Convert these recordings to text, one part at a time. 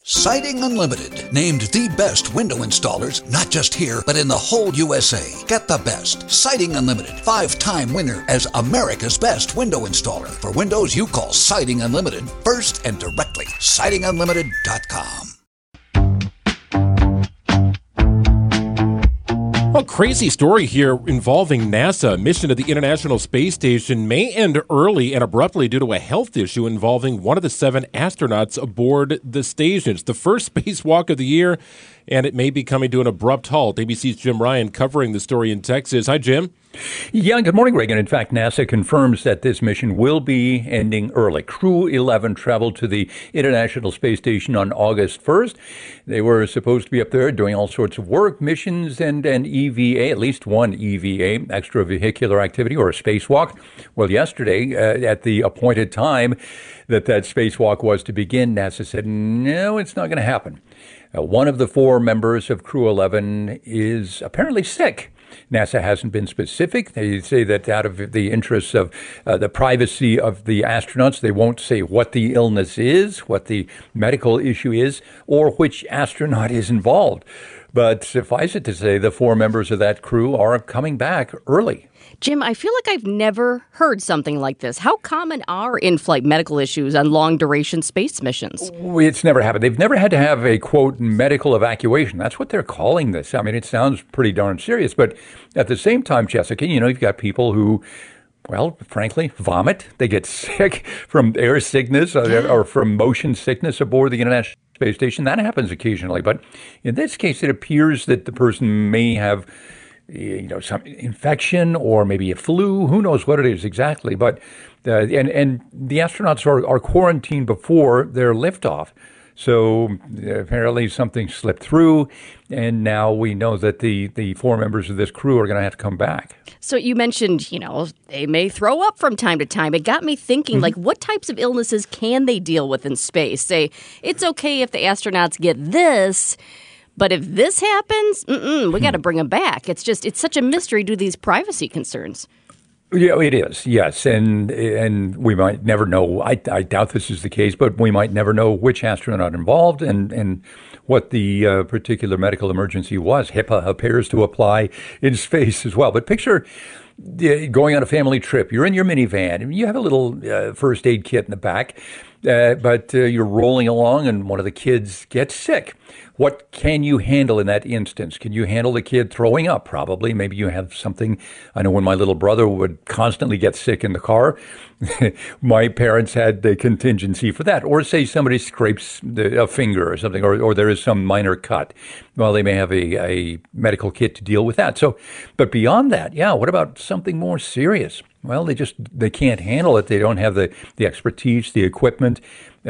Siding Unlimited, named the best window installers, not just here, but in the whole USA. Get the best. Siding Unlimited, 5-time winner as America's best window installer. For windows you call Siding Unlimited first and directly. SidingUnlimited.com. A crazy story here involving NASA. Mission to the International Space Station may end early and abruptly due to a health issue involving one of the 7 astronauts aboard the station. It's the first spacewalk of the year, and it may be coming to an abrupt halt. ABC's Jim Ryan covering the story in Texas. Hi, Jim. Yeah, good morning, Reagan. In fact, NASA confirms that this mission will be ending early. Crew 11 traveled to the International Space Station on August 1st. They were supposed to be up there doing all sorts of work, missions, and EVA, at least one EVA, extravehicular activity, or a spacewalk. Well, yesterday, at the appointed time that spacewalk was to begin, NASA said, no, it's not going to happen. One of the 4 members of Crew 11 is apparently sick. NASA hasn't been specific. They say that out of the interests of the privacy of the astronauts, they won't say what the illness is, what the medical issue is, or which astronaut is involved. But suffice it to say, the 4 members of that crew are coming back early. Jim, I feel like I've never heard something like this. How common are in-flight medical issues on long-duration space missions? It's never happened. They've never had to have a, quote, medical evacuation. That's what they're calling this. I mean, it sounds pretty darn serious. But at the same time, Jessica, you've got people who, well, frankly, vomit. They get sick from air sickness or from motion sickness aboard the International Space Station. That happens occasionally. But in this case, it appears that the person may have some infection or maybe a flu. Who knows what it is exactly? But and the astronauts are quarantined before their liftoff. So apparently something slipped through, and now we know that the 4 members of this crew are going to have to come back. So you mentioned, they may throw up from time to time. It got me thinking, what types of illnesses can they deal with in space? Say, it's okay if the astronauts get this, but if this happens, we got to bring them back. It's such a mystery to these privacy concerns. Yeah, it is. Yes. And we might never know. I doubt this is the case, but we might never know which astronaut involved and what the particular medical emergency was. HIPAA appears to apply in space as well. But picture going on a family trip. You're in your minivan and you have a little first aid kit in the back, but you're rolling along and one of the kids gets sick. What can you handle in that instance? Can you handle the kid throwing up? Probably. Maybe you have something. I know when my little brother would constantly get sick in the car, my parents had the contingency for that. Or say somebody scrapes a finger or something, or there is some minor cut. Well, they may have a medical kit to deal with that. So, but beyond that, what about something more serious? Well, they can't handle it. They don't have the expertise, the equipment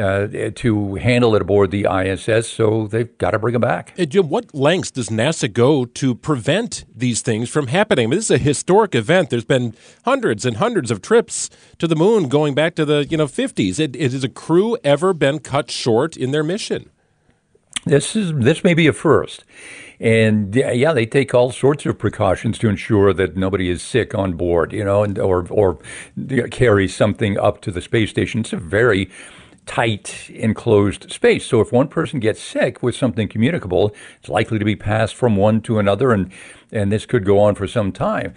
to handle it aboard the ISS, so they've got to bring them back. Hey, Jim, what lengths does NASA go to prevent these things from happening? I mean, this is a historic event. There's been hundreds and hundreds of trips to the moon going back to the 50s. Has a crew ever been cut short in their mission? This may be a first. And they take all sorts of precautions to ensure that nobody is sick on board, or carry something up to the space station. It's a very tight, enclosed space. So if one person gets sick with something communicable, it's likely to be passed from one to another, and this could go on for some time.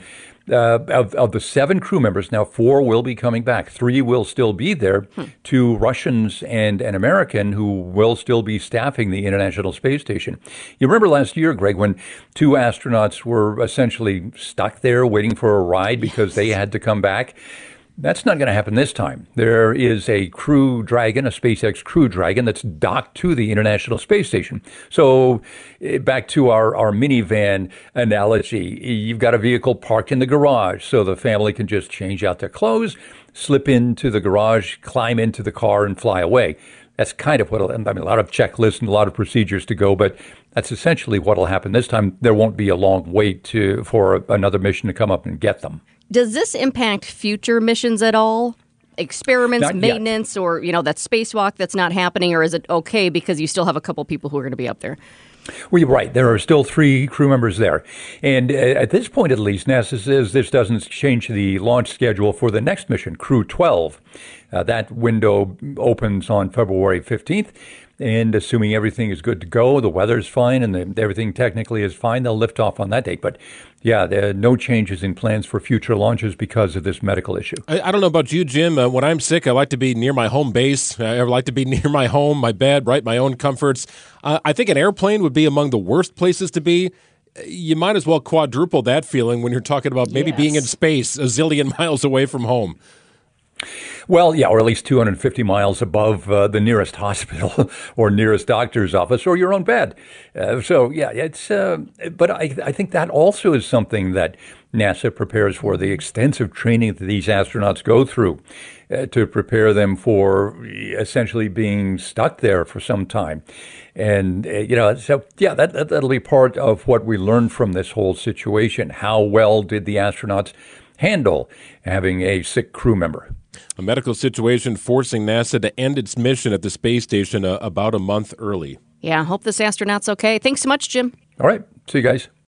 Of the 7 crew members, now 4 will be coming back. 3 will still be there. 2 Russians and an American who will still be staffing the International Space Station. You remember last year, Greg, when 2 astronauts were essentially stuck there waiting for a ride because they had to come back? That's not going to happen this time. There is a Crew Dragon, a SpaceX Crew Dragon, that's docked to the International Space Station. So back to our minivan analogy, you've got a vehicle parked in the garage, so the family can just change out their clothes, slip into the garage, climb into the car, and fly away. That's kind of a lot of checklists and a lot of procedures to go, but that's essentially what will happen this time. There won't be a long wait for another mission to come up and get them. Does this impact future missions at all? Experiments, Not maintenance, yet. or, that spacewalk that's not happening, or is it okay because you still have a couple people who are going to be up there? Well, you're right. There are still 3 crew members there. And at this point, at least, NASA says this doesn't change the launch schedule for the next mission, Crew 12. That window opens on February 15th. And assuming everything is good to go, the weather's fine, and everything technically is fine, they'll lift off on that date. But yeah, there are no changes in plans for future launches because of this medical issue. I don't know about you, Jim. When I'm sick, I like to be near my home base. I like to be near my home, my bed, right, my own comforts. I think an airplane would be among the worst places to be. You might as well quadruple that feeling when you're talking about maybe being in space a zillion miles away from home. Well, yeah, or at least 250 miles above the nearest hospital or nearest doctor's office or your own bed. It's. But I think that also is something that NASA prepares for, the extensive training that these astronauts go through to prepare them for essentially being stuck there for some time. And, that'll be part of what we learn from this whole situation. How well did the astronauts handle having a sick crew member? A medical situation forcing NASA to end its mission at the space station about a month early. Yeah, hope this astronaut's okay. Thanks so much, Jim. All right. See you guys.